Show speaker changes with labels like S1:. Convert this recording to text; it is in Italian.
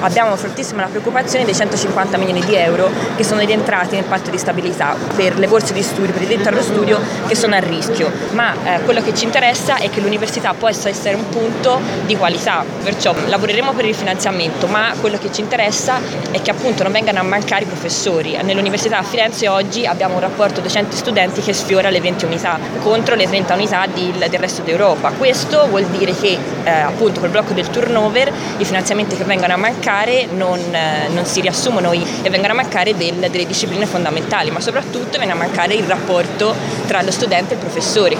S1: abbiamo fortissima la preoccupazione dei 150 milioni di euro che sono rientrati nel patto di stabilità per le borse di studio, per i diritto allo studio che sono a rischio, ma quello che ci interessa è che l'università possa essere un punto di qualità, perciò lavoreremo per il finanziamento, ma quello che ci interessa è che appunto non vengano a mancare i professori. Nell'Università a Firenze oggi abbiamo un rapporto docenti-studenti che sfiora le 20 unità contro le 30 unità del resto d'Europa. Questo vuol dire che appunto col blocco del turnover i finanziamenti che vengono a mancare non si riassumono e vengono a mancare delle discipline fondamentali, ma soprattutto viene a mancare il rapporto tra lo studente e il professore.